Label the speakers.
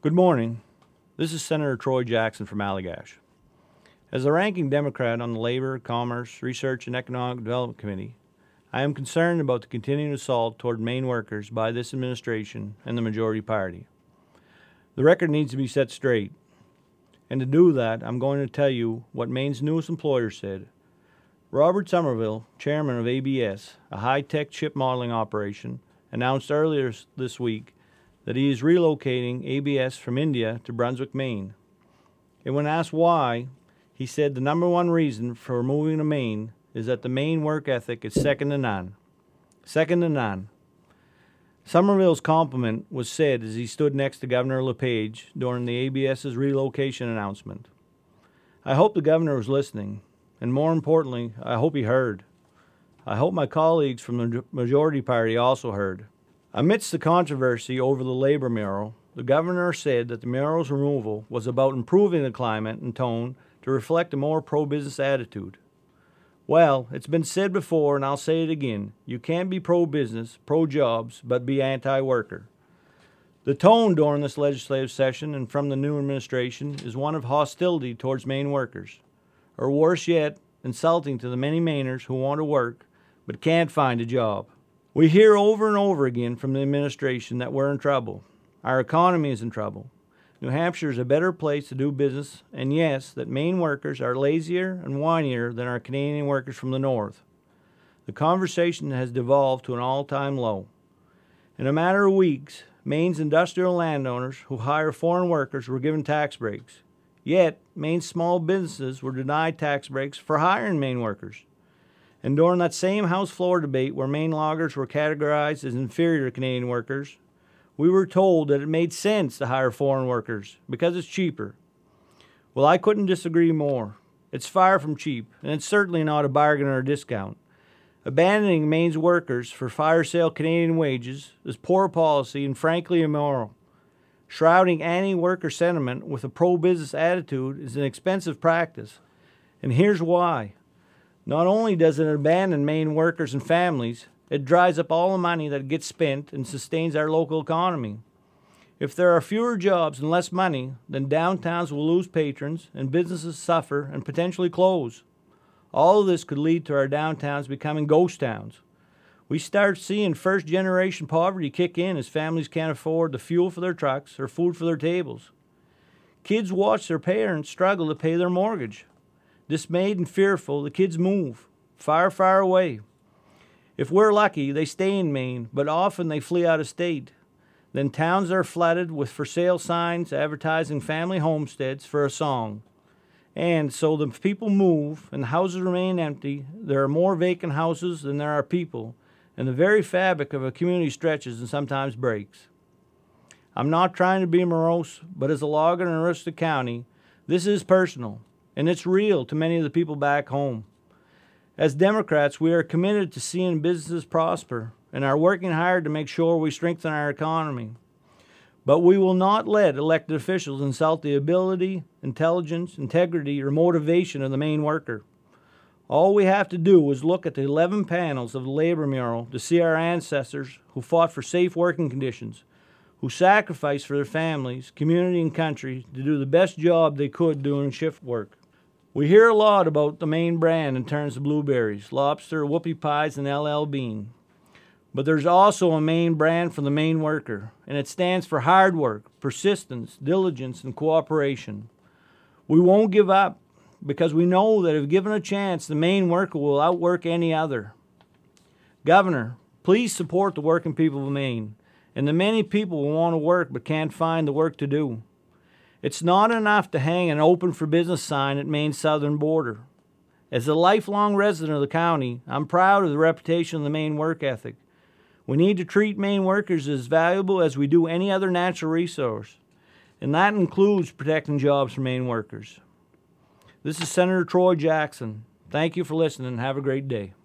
Speaker 1: Good morning. This is Senator Troy Jackson from Allagash. As the ranking Democrat on the Labor, Commerce, Research, and Economic Development Committee, I am concerned about the continuing assault toward Maine workers by this administration and the majority party. The record needs to be set straight. And to do that, I'm going to tell you what Maine's newest employer said. Robert Somerville, chairman of ABS, a high-tech chip modeling operation, announced earlier this week that he is relocating ABS from India to Brunswick, Maine. And when asked why, he said the number one reason for moving to Maine is that the Maine work ethic is second to none. Second to none. Somerville's compliment was said as he stood next to Governor LePage during the ABS's relocation announcement. I hope the governor was listening, and more importantly, I hope he heard. I hope my colleagues from the majority party also heard. Amidst the controversy over the labor mural, the governor said that the mural's removal was about improving the climate and tone to reflect a more pro-business attitude. Well, it's been said before, and I'll say it again. You can't be pro-business, pro-jobs, but be anti-worker. The tone during this legislative session and from the new administration is one of hostility towards Maine workers, or worse yet, insulting to the many Mainers who want to work but can't find a job. We hear over and over again from the administration that we're in trouble. Our economy is in trouble. New Hampshire is a better place to do business, and yes, that Maine workers are lazier and whinier than our Canadian workers from the north. The conversation has devolved to an all-time low. In a matter of weeks, Maine's industrial landowners who hire foreign workers were given tax breaks. Yet, Maine's small businesses were denied tax breaks for hiring Maine workers. And during that same House floor debate where Maine loggers were categorized as inferior to Canadian workers, we were told that it made sense to hire foreign workers because it's cheaper. Well, I couldn't disagree more. It's far from cheap, and it's certainly not a bargain or a discount. Abandoning Maine's workers for fire-sale Canadian wages is poor policy and frankly immoral. Shrouding anti-worker sentiment with a pro-business attitude is an expensive practice, and here's why. Not only does it abandon Maine workers and families, it dries up all the money that gets spent and sustains our local economy. If there are fewer jobs and less money, then downtowns will lose patrons and businesses suffer and potentially close. All of this could lead to our downtowns becoming ghost towns. We start seeing first-generation poverty kick in as families can't afford the fuel for their trucks or food for their tables. Kids watch their parents struggle to pay their mortgage. Dismayed and fearful, the kids move, far, far away. If we're lucky, they stay in Maine, but often they flee out of state. Then towns are flooded with for sale signs advertising family homesteads for a song. And so the people move and the houses remain empty. There are more vacant houses than there are people, and the very fabric of a community stretches and sometimes breaks. I'm not trying to be morose, but as a logger in Aroostook County, this is personal. And it's real to many of the people back home. As Democrats, we are committed to seeing businesses prosper and are working hard to make sure we strengthen our economy. But we will not let elected officials insult the ability, intelligence, integrity, or motivation of the Maine worker. All we have to do is look at the 11 panels of the labor mural to see our ancestors who fought for safe working conditions, who sacrificed for their families, community, and country to do the best job they could doing shift work. We hear a lot about the Maine brand in terms of blueberries, lobster, whoopie pies, and LL Bean. But there's also a Maine brand for the Maine worker, and it stands for hard work, persistence, diligence, and cooperation. We won't give up because we know that if given a chance, the Maine worker will outwork any other. Governor, please support the working people of Maine and the many people who want to work but can't find the work to do. It's not enough to hang an open for business sign at Maine's southern border. As a lifelong resident of the county, I'm proud of the reputation of the Maine work ethic. We need to treat Maine workers as valuable as we do any other natural resource, and that includes protecting jobs for Maine workers. This is Senator Troy Jackson. Thank you for listening and have a great day.